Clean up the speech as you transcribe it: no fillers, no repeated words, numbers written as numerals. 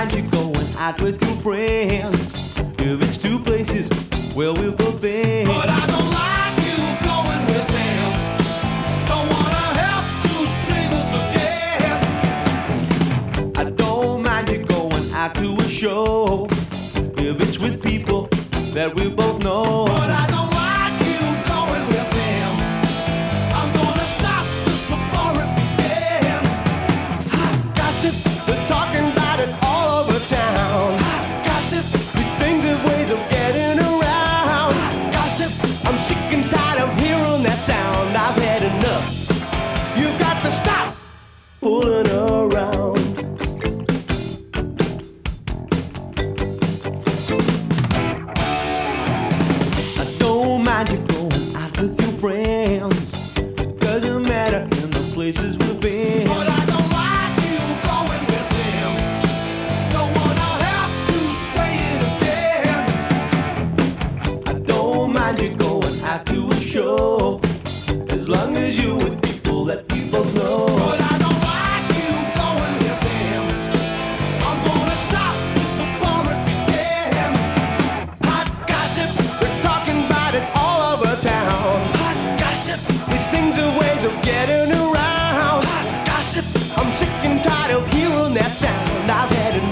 mind you going out with your friends if it's two places where we've both been. But I don't like you going with them. Don't wanna have to say this again. I don't mind you going out to a show if it's with people that we both know. But I don't like you going with them. I'm gonna stop this before it begins. Hot gossip, they're talking about it all over town. Hot gossip, These things have ways of getting around. hot gossip. I'm sick and tired of hearing that sound. I've had enough. You've got to stop fooling around. I don't mind you going out with your friends. Doesn't matter in the places we've been. But I don't like you going with them. Don't wanna have to say it again. I don't mind you going out to a show as long as you're with people that we both know. But I don't like you going with them. I'm gonna stop this before it begins. Hot gossip, They're talking about it all over town. hot gossip, These things are ways of getting around. hot gossip. I'm sick and tired of hearing that sound. I've had enough.